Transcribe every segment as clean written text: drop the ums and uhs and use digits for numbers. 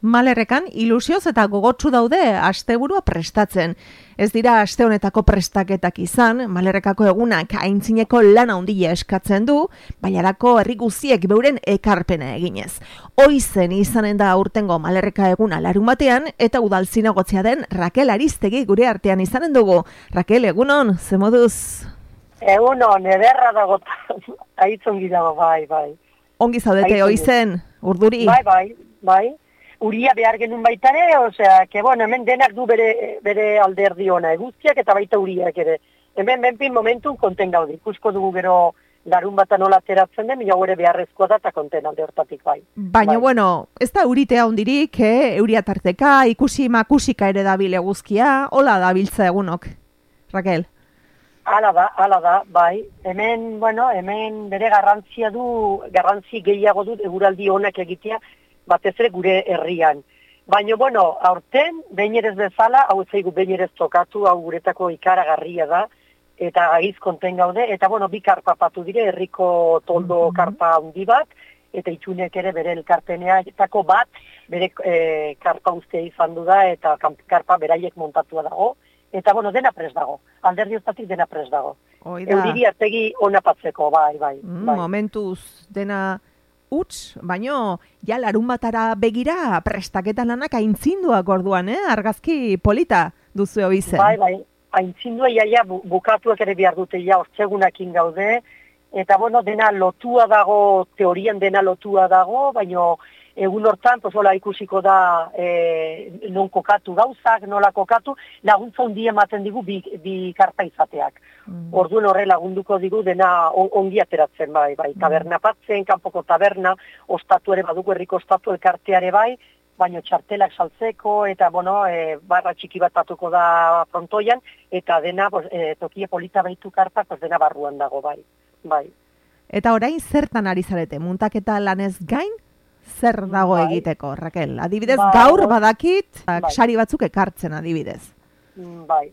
Malerrekan ilusioz eta gogotsu daude asteburua prestatzen. Ez dira aste honetako prestaketak izan, Malerrekako egunak aintzineko lana handia eskatzen du, bailarako herri guztiek beuren ekarpena eginez. Oizen izanen da aurtengo Malerreka eguna larunbatean eta udal zinegotzia den Rakel Aristegi gure artean izanen dugu. Rakel, egunon, ze moduz? Egunon, ederra dago, aitzongi dago, bai. Ongi zaudete oizen, urduri? Bai. Uria behar genuen baitare, osea, hemen denak du bere alderdi ona, guztiak eta baita uriak ere. Hemen benpin momentun konten gaudi, ikusko dugu gero larun bata nola ateratzen den, mila gure beharrezkoa da eta konten alde hortatik bai. Baina, bueno, ez da uritea hondirik, euria tarteka, ikusi makusika ere dabil eguzkia, hola dabiltza egunok, Rakel? Hala da, bai. Hemen bere garrantzi gehiago du eguraldi honak egitea, batez ere gure herrian. Baina, aurten, behin ere ez bezala, hau ez zaigu behin ere ez tokatu, hau guretako ikaragarria da, eta agiz konten gaude, eta bi karpa patu dire, herriko toldo karpa handi bat, eta itxunek ere bere elkarpeneatako bat, bere karpa ustea izan du da, eta karpa beraiek montatua dago, eta dena prest dago, alderdi ostatik dena prest dago. Euriri ategi onapatzeko, bai. Momentuz dena utz, baino, ja larun batara begira prestaketan lanak aintzinduak orduan, argazki polita duzu oizen. Bai, aintzindua iaia bukatuak ere behar dute ja ortsegunakin gaude, eta dena lotua dago, teorian dena lotua dago, baino egun hortan, ikusiko da non kokatu gauzak, nola kokatu, laguntza hundi ematen digu bi karpa izateak. Orduan horre lagunduko digu dena ongi ateratzen bai. Taberna patzen, kanpoko taberna, ostatu ere badugu herriko ostatu elkarteare bai, baino txartelak saltzeko, eta barra txiki bat batuko da frontoian, eta dena tokia polita baitu karpa, dena barruan dago bai. Eta orain zertan ari zarete, muntaketa lanez gain? Zer dago egiteko, Rakel? Adibidez, gaur badakit, sari batzuk ekartzen adibidez. Bai.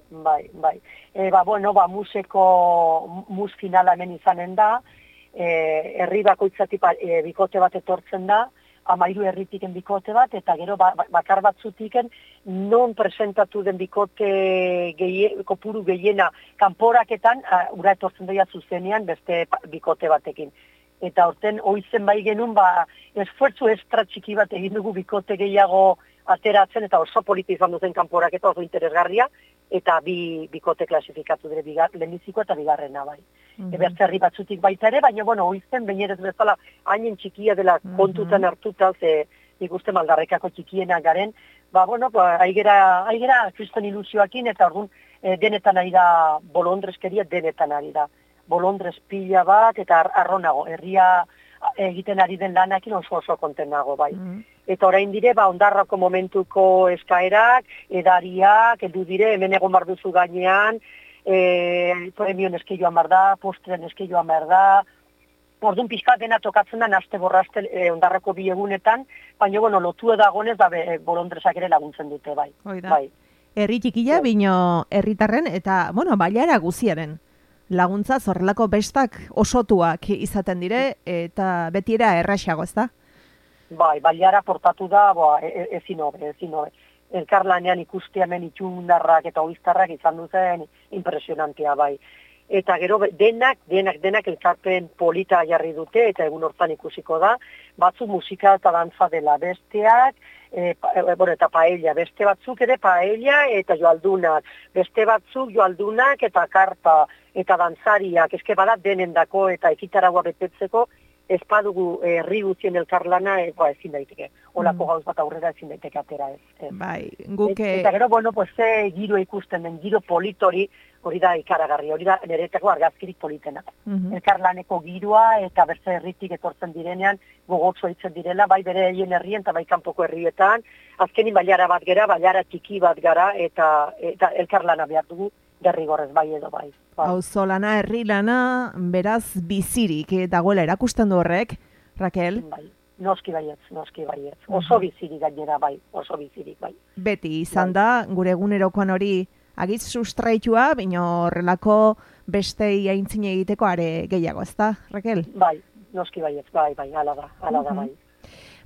Mus finala hemen izanen da, herri bakoitzatik bikote bat etortzen da, 13 herritiken bikote bat, eta gero bakar batzutiken non presentatu den bikote kopuru gehiena kanporaketan, ura etortzen daia zuzenean beste bikote batekin. Eta horten oizen bai genuen, esfuertzu estra txiki bat egin dugu bikote gehiago ateratzen, eta oso polita izan duzen kanporak eta oso interesgarria, eta bi bikote klasifikatu dire lehenbiziko eta bigarrena bai. Ebertzerri batzutik baita ere, baina oizen behin ere bezala hainen txikia dela kontutan hartuta, ze ikusten maldarrekako txikiena garen, aigera kriston ilusioakin, eta orduan denetan ari da bolondreskeria, denetan ari da. Bolondrez pila bat, eta arronago, herria egiten ari den lanakin oso konten nago, bai. Eta orain dire, ondarrako momentuko eskaerak, edariak, edu dire, hemen egon bar duzu gainean, premion eske joan bar da, postren eske joan bar da, orduan pixka dena tokatzen da, naste borraste ondarrako bi egunetan, baina, lotu edagonez, bolondrezak ere laguntzen dute, bai. Herri txikila, bino herritarren, eta, bailara guziaren. Laguntza zorrelako bestak osotuak izaten dire, eta betiera erraxago, ez da? Bai, baliara portatu da, ezin hobe. Elkarlanean ikuste hemen itxundarrak eta oiztarrak izan duzen impresionantea, bai. Eta gero denak elkarpen polita jarri dute, eta egun hortan ikusiko da, batzu musika eta dantza dela besteak, eta paella, beste batzuk ere paella eta joaldunak, beste batzuk joaldunak eta karpa, eta dantzariak, eske bada denendako eta ekitaragua betetzeko, ez badugu herri guztien elkarlana, ezin daiteke. Olako gauz bat aurrera ezin daiteke atera ez. Bai, guke... Eta gero, giro ikusten den, giro politori, hori da ikaragarri, hori da niretako argazkirik politena. Elkarlaneko giroa eta berze herritik etortzen direnean, gogotzua itzen direla, bai bere egin herrien eta bai kanpoko herrietan, azkenin bailara bat gara, bailara txiki bat gara, eta elkarlana behar dugu, derrigorrez bai edo bai. Auzo lana, herri lana, beraz bizirik dagoela erakusten du horrek, Rakel? Bai, noski baietz. Oso bizirik gainera bai, oso bizirik bai. Beti izan da, gure egunerokoan hori agiz sustraitua, baina horrelako bestei aintzine egiteko are gehiago, ez da, Rakel? Bai, noski baietz, bai, hala da, bai.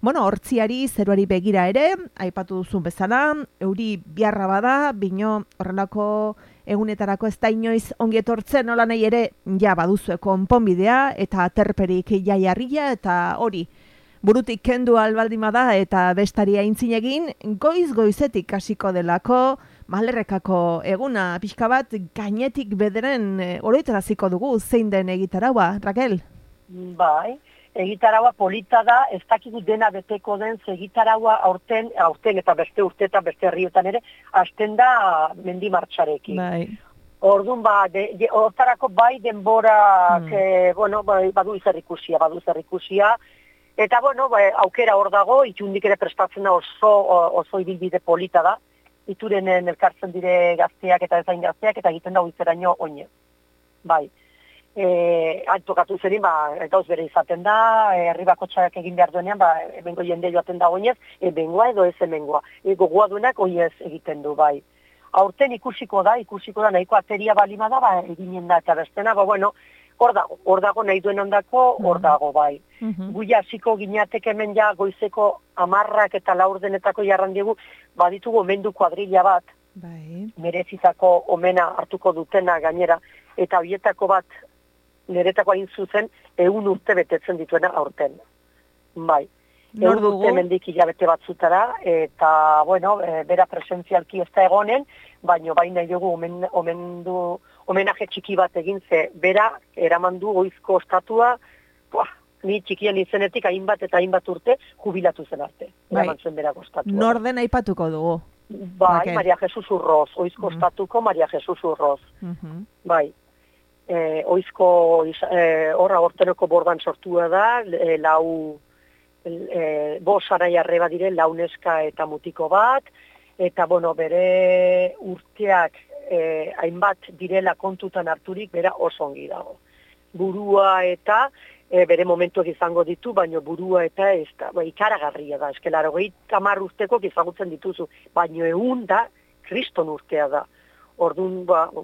Bueno, hortziari, zeruari begira ere, aipatu duzun bezala, euri biharra bada, bino horrelako egunetarako ez da inoiz ongi etortzen, nola nahi ere, ja baduzue konponbidea, eta aterperik jaiarria, eta hori, burutik kendu albaldima da, eta bestaria intzinegin, goizetik hasiko delako, Malerrekako eguna pixka bat gainetik bederen oroitaraziko dugu zein den egitaraua, Raquel? Bai, egitaraua polita da, ez dakigu dena beteko den, egitaraua aurten eta beste urte eta beste herriotan ere, hasten da mendi martxarekin. Bai. Orduan, hortarako bai denborak, badu zerrikusia, eta aukera hor dago, itxundik ere prestatzen da oso ibilbide polita da, iturenen elkartzen dire gazteak eta ezain gazteak, eta egiten da goizeraino oinez. Bai. Tokatu zerin, gauz bere izaten da, herri bakotxak egin behar duenean, ebengo jende joaten da oinez, ebengoa edo ez ebengoa. Gogoa duenak oinez egiten du, bai. Aurten ikusiko da nahiko ateria balima da, eginen da, eta bestena, hor dago nahi duen ondako, hor dago, bai. Guia hasiko gineatek hemen ja goizeko 10 eta 4 jarran diegu, baditugu omendu kuadrilla bat, merezitako omena hartuko dutena gainera, eta horietako bat, niretako hain zuzen, 100 urte betetzen dituena aurten. Bai. 100 urte mendik hilabete batzutara, eta, bera presentzialki ez da egonen, baina nahi dugu homenaje txiki bat egin ze, bera eraman du goizko ostatua, ni txikian izenetik hainbat eta hainbat urte jubilatu zen arte. Eraman zuen bera ostatua. Norden aipatuko dugu. Bai, Maria Jesus Urroz, oizko ostatuko Maria Jesus Urroz. Bai. Oizko horra hortenoko bordan sortua da, bost arai arreba dire, launeska eta mutiko bat, eta bere urteak hainbat direla kontutan harturik, bera oso ongi dago. Burua eta bere momentuak izango ditu, baina burua eta ez da, ikaragarria da, eskelaro, 30 urteko izagutzen dituzu, baina 100 da, kriston urtea da. Orduan,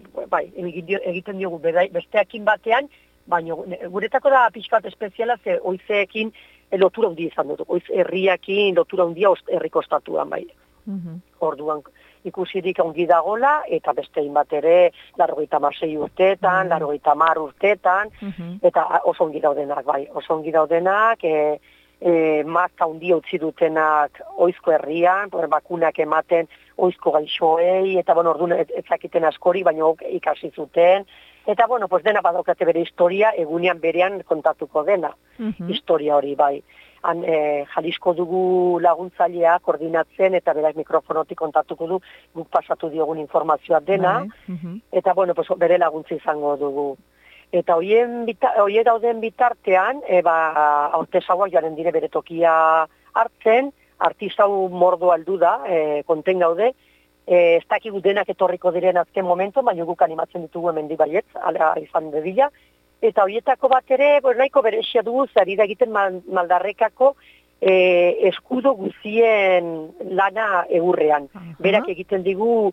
egiten diogu besteakin batean, baina guretako da pixkat espeziala, ze oizeekin lotura hundi izan dut, oiz herriakin lotura hundia herriko ostatuan, bai. Orduan, ikusirik ongi dagola, eta bestein bat ere, 96 urteetan, 90 urteetan, eta oso ongi daudenak, bai, oso ongi daudenak, marka hundia utzi dutenak oizko herrian, bakunak ematen oizko gaixoei, eta orduan ezakiten askori, baina ikasi zuten, eta dena badaukate bere historia, egunean berean kontatuko dena, historia hori, bai. Jalisko dugu laguntzailea koordinatzen, eta berak mikrofonotik kontatuko du, guk pasatu diogun informazioa dena, eta bere laguntza izango dugu. Eta hoie dauden bitartean, aurtezauak joaren dire bere tokia hartzen, artistau mordo aldu da, konten gaude, ez dakigu denak etorriko diren azken momentu, baina guk animatzen ditugu hemen dibaietz, ala izan dedila, eta horietako bat ere, nahiko berexia dugu, zari da egiten Maldarrekako eskudo guzien lana egurrean. Berak egiten digu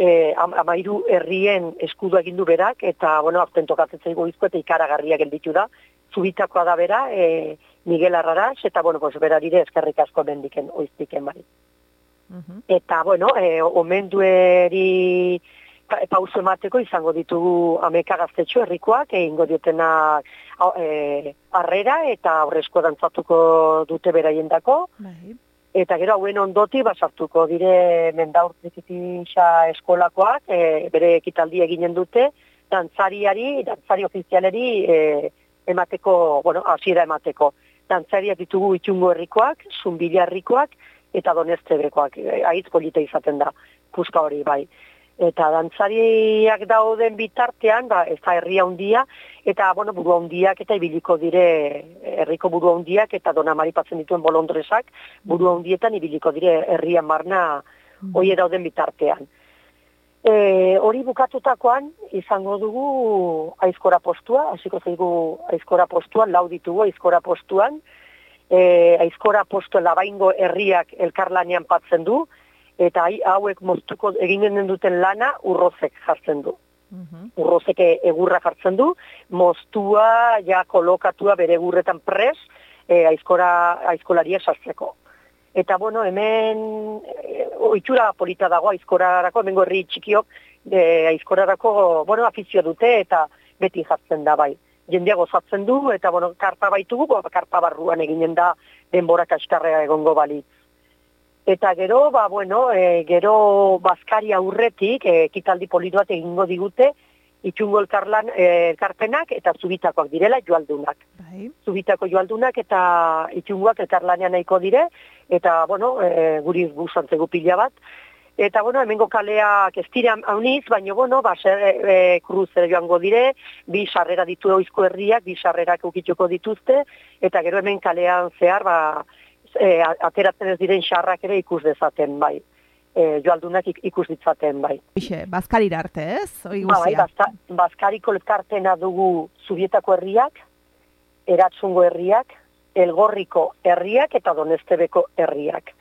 13 herrien eskudo egindu berak, eta, aurten tokatzen zaigu izko, eta ikaragarria gelditu da, zubitakoa da bera, Miguel Arraraz, eta, berarire eskerrik asko bendiken, oiztiken bai. Eta, omendueri pauso emateko izango ditugu 11 gaztetxo herrikoak, egingo diotena harrera, eta aurrezko dantzatuko dute beraiendako. Eta gero hauen ondoti basartuko dire mendaur zikitisa eskolakoak, bere ekitaldi eginen dute, dantzari ofizialeri emateko, hasiera emateko. Dantzariak ditugu Itxungo herrikoak, Zunbila herrikoak, eta Doneztebekoak, aitz polita izaten da, puska hori bai. Eta dantzariak dauden bitartean, ez da herria hundia, eta burua hundiak eta ibiliko dire, herriko burua hundiak eta Donamari patzen dituen bolondresak, burua hundietan ibiliko dire herria marna hoie dauden bitartean. Hori bukatutakoan izango dugu aizkora postua, hasiko zaigu aizkora postuan, 4 ditugu aizkora postuan, aizkora postuen Labaingo herriak elkarlanean patzen du, eta hauek moztuko eginen duten lana Urrozek jartzen du. Urrozek egurra jartzen du, moztua ja kolokatua bere egurretan pres, aizkolariak sartzeko. Eta, bueno, hemen ohitura polita dago aizkorarako, hemengo herri txikiok aizkorarako, bueno, afizio dute eta beti jartzen da bai. Jendea gozatzen du, eta, bueno, karpa baitugu, karpa barruan eginen da denbora kaskarrea egongo balitz. Eta gero, gero Baskari aurretik, ekitaldi polito bat egingo digute, itxungo elkarpenak eta zubitakoak direla joaldunak. Bai. Zubitako joaldunak eta itxungoak elkarlanean nahiko dire, eta, bueno, guri guzantzegu pila bat. Eta, bueno, hemengo kaleak ez dira hauniz, baina, bueno, kruzera joango dire, bi sarrera ditu oizko herriak, bi sarrerak ukituko dituzte, eta gero hemen kalean zehar, ateratzen ez diren xarrak ere ikus dezaten, bai. Joaldunak ikus ditzaten, bai. Bazkarira arte, ez? Bai, Bazkariko elkartena dugu Zubietako herriak, Eratsungo herriak, Elgorriko herriak eta Donestebeko herriak.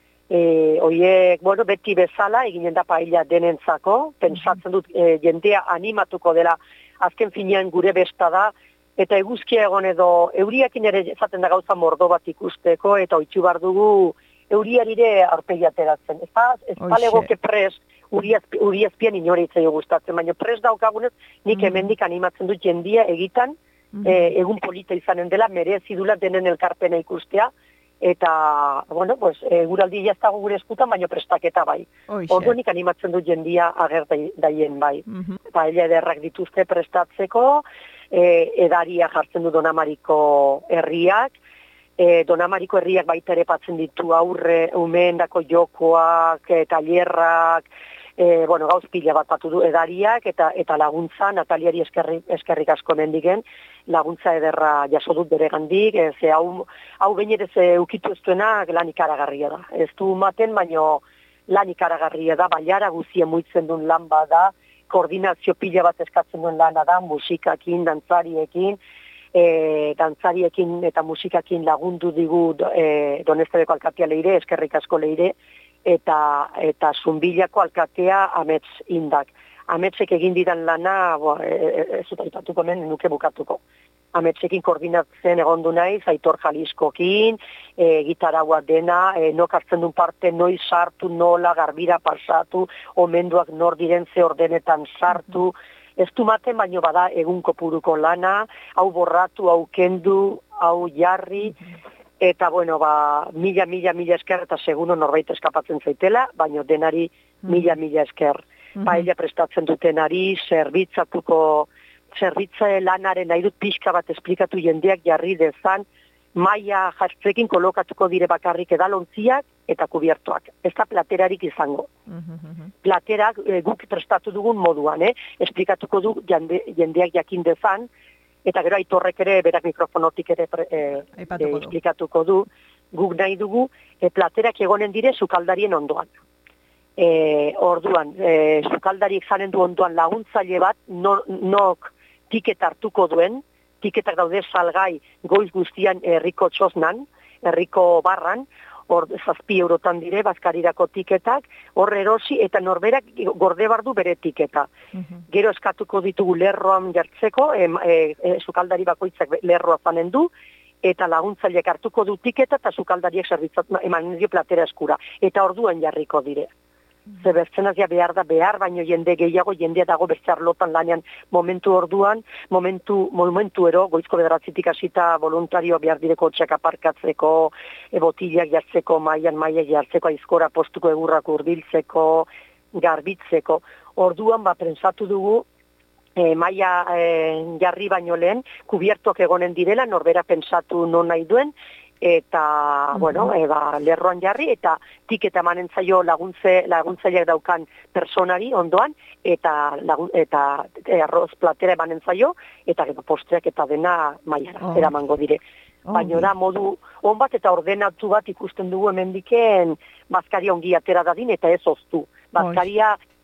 Oiek, bueno, beti bezala eginen da paella denentzako, pentsatzen dut jendea animatuko dela, azken finean gure besta da, eta eguzkia egon edo euriakin ere ezaten da gauza mordo bat ikusteko, eta oitxu bar dugu euriarire aurpegi ateratzen. Ez palegoke pres, uri azpian inoritzaio gustatzen, baina pres daukagunez nik hemendik animatzen dut jendia egitan, egun polita izanen dela, merezi dula denen elkarpena ikustea, eta, bueno, pues, guraldi jaztago gure eskutan, baina prestaketa bai. Ordu nik animatzen dut jendia ager daien bai. Paella ederrak dituzte prestatzeko, edaria jartzen du Donamariko herriak, Donamariko herriak baita ere patzen ditu aurre, umeendako jokoak, tailerrak, bueno, gauz pila bat patu du edariak, eta laguntza, Nataliari eskerrik asko mendigen, laguntza ederra jaso dut bere gandik, ze hau behin ere ze ukitu ez duena lan ikaragarria da. Ez du maten, baino lan ikaragarria da, baiara guzien muitzen duen lan bada, koordinazio pila bat eskatzen duen lana da, musikakin, dantzariekin eta musikakin lagundu digu Donestebeko alkatea leire, eskerrik asko leire, eta Zunbilako alkatea Amets Indak. Ametsek egin didan lana, ez dut aipatuko men, nuke bukatuko. Ametsekin koordinatzen egondu naiz, Aitor Jaliskokin, gitaraua dena, nok hartzen duen parte, noiz sartu, nola, garbira pasatu, omenduak nor diren ze ordenetan sartu, ez du maten, baino bada egun kopuruko lana, hau borratu, hau kendu, hau jarri, eta, bueno, mila esker, eta seguno norbait eskapatzen zaitela, baino denari mila esker. Paella prestatzen dutenari, zerbitza lanaren nahi dut pixka bat esplikatu jendeak jarri dezan, maila jartzekin kolokatuko dire bakarrik edalontziak eta kubiertoak. Ez da platerarik izango. Platerak guk prestatu dugun moduan, esplikatuko du jendeak jakin dezan, eta gero Aitorrek ere, berak mikrofonotik ere esplikatuko du, guk nahi dugu, platerak egonen dire sukaldarien ondoan. Orduan, sukaldariek zanen du ondoan laguntzaile bat, nok tiket hartuko duen, tiketak daude salgai goiz guztian herriko txosnan, herriko barran, hor 7 eurotan dire, Baskarirako tiketak, hor erosi eta norberak gorde bardu bere tiketa. Gero eskatuko ditugu lerroan jartzeko, sukaldari bakoitzak lerroa zanen du, eta laguntzaileak hartuko du tiketa eta sukaldariek zerbitzat eman dio platera eskura. Eta orduan jarriko dire. Ze bertzenaz ja behar, baino jende gehiago, jendea dago beste arlotan lanean momentu orduan, momentu ero, goizko bederatzitik hasita voluntario behar direko txak aparkatzeko, botilak jartzeko, maia jartzeko, aizkora postuko egurrak urbiltzeko, garbitzeko. Orduan, prensatu dugu, maia jarri baino lehen, kubiertuak egonen direla, norbera pensatu non nahi duen, eta, bueno, lerroan jarri, eta tiketa emanen zaio laguntzaileak daukan personari ondoan, eta arroz platera emanen zaio, eta postreak eta dena maiara eramango dire. Baina da modu on bat eta ordenatu bat ikusten dugu hemendiken Baskaria ongi atera dadin eta ez oztu. Baskaria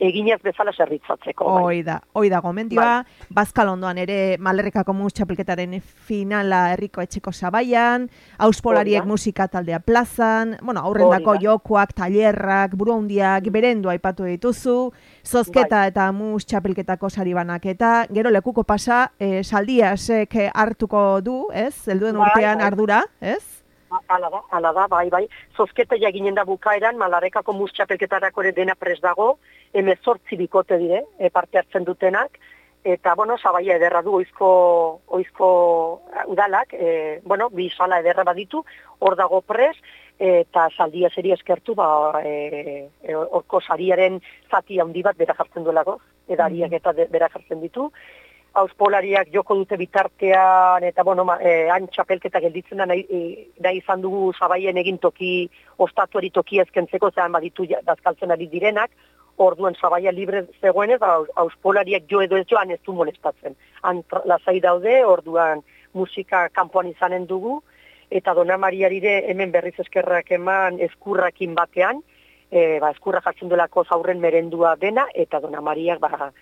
eginez bezala zerbitzatzeko. Hoi da gomendioa, Bazkalondoan ere Malerrekako mus txapelketaren finala herriko etxeko sabaian, auspolariek musika taldea plazan, aurrendako jokoak, tailerrak, buruhundiak, berendua aipatu dituzu, zozketa eta mus txapelketako saribanak eta gero lekuko pasa, Saldiasek hartuko du, ez? Helduen urtean ardura, ez? Hala da, bai. Zozketa jaginen da bukaeran, Malarrekako mus txapelketarako ere dena prest dago, 18 bikote dire, parte hartzen dutenak, eta, sabaia ederra du oizko udalak, bi sala ederra baditu, hor dago prest, eta Saldia zeri eskertu, orko sariaren zati handi bat bera jartzen duelako, edariak eta bera jartzen ditu, auspolariak joko dute bitartean, eta, han txapelketa gelditzen da nahi izan dugu sabaien egin ostatuari toki ezkentzeko, zehan baditu dazkaltzen ari direnak, orduan sabaia libre zegoenez, auspolariak jo edo ez joan ez du molestatzen. Han lasai daude, orduan musika kanpoan izanen dugu, eta Dona Mariarire hemen berriz eskerrak eman eskurrakin batean, eskurra jartzen duelako zaurren merendua dena, eta Dona Mariak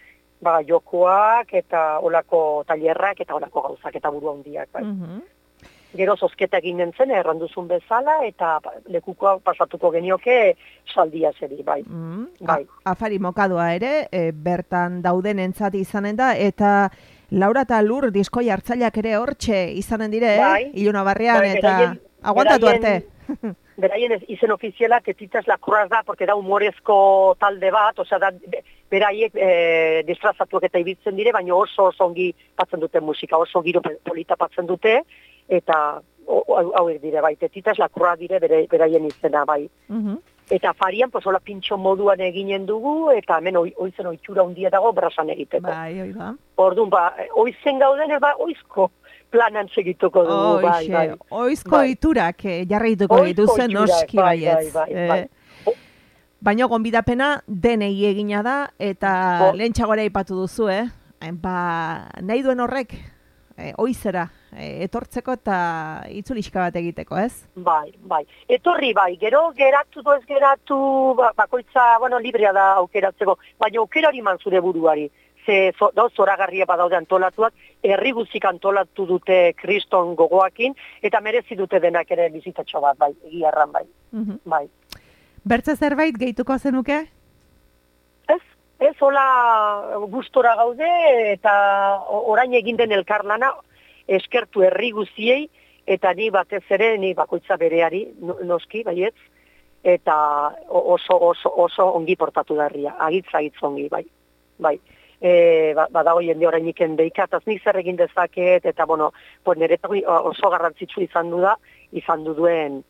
jokoak eta olako tailerrak eta olako gauzak eta burua hundiak. Gero zozketa egin nintzen, erranduzun bezala, eta lekukoa pasatuko genioke Saldiaseri, bai. Afari mokadua ere, bertan dauden entzat izanen da, eta Laura eta Lur diskoi hartzaileak ere hortxe izanen dire, Iluna Barrian, eta aguantatu arte. Beraien izen ofiziala Tetitas la Croix da, porque da humorezko talde bat, osea da beraiek distrazatuak eta ibiltzen dire, baina oso ongi patzen dute musika, oso giro polita patzen dute, eta hauek dire, bai, Tetitas la Croix dire beraien izena, bai. Eta Farian, hola pintxo moduan eginen dugu, eta hemen oizen oitxura hundia dago brasan egiteko. Bai, da. Orduan, oizen gauden, oizko planan segituko dugu, bai. Oizko iturak jarraituko dituzen noski baietz. Baina gonbidapena denei egina da, eta lehen txagora ipatu duzu, nahi duen horrek, oizera, etortzeko eta itzulixka bat egiteko, ez? Bai. Etorri bai, gero geratu ez geratu, bakoitza, librea da aukeratzeko, baina aukerari man zure buruari. Zoragarria badaude antolatuak, herri guzik antolatu dute kriston gogoakin, eta merezi dute denak ere bizitatxo bat, bai, egiarran, bai. Bertze zerbait gehituko zenuke? Ez, hola gustora gaude, eta orain egin den elkarlana eskertu herri guziei, eta ni batez ere, ni bakoitza bereari, noski, baietz, eta oso ongi portatu da herria, agitz ongi, bai. Badago jende orainik endeikataz nik zer egin dezaket, eta niretzako oso garrantzitsu izan du duen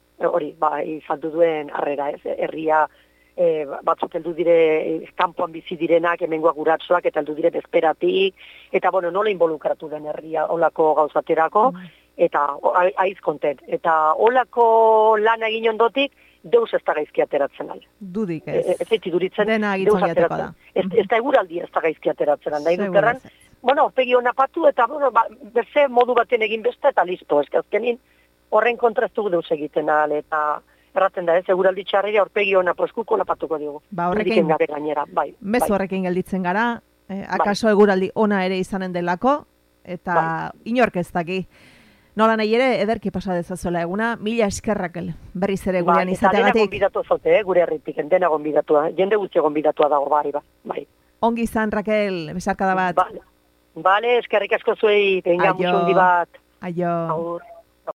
harrera, herria batzuk heldu dire kanpoan bizi direnak, hemengoak guratsoak, eta heldu dire bezperatik, eta nola involukratu den herria olako gauzaterako, eta aiz kontent. Eta olako lana egin ondotik, deus ez da gaizki ateratzen al. Dudik ez. Ez zaiti duritzen, dena gitzoniateko da. Ez da eguraldi ez da gaizki ateratzen al. Nahi duterran, aurpegi hona patu, eta berze modu baten egin beste, eta listo. Ez azkenin horren kontra ez dugu deus egiten al, eta erraten da, eguraldi txarrera aurpegi hona poskuko lapatuko dugu. Horrekin, mezu horrekin gelditzen gara, akaso eguraldi ona ere izanen delako, eta inork ez daki. Nola nahi ere, ederki pasa dezazuela eguna, mila eskerrakel, berriz ere gurean izateagatik. Eta dena gonbidatu zote, gure herritik, dena gonbidatua, jende guzti gonbidatua dago, bai. Ongi izan, Raquel, besarkada bat. Bale, eskerrik asko zuei, tenga musundi bat. Aio. Agur.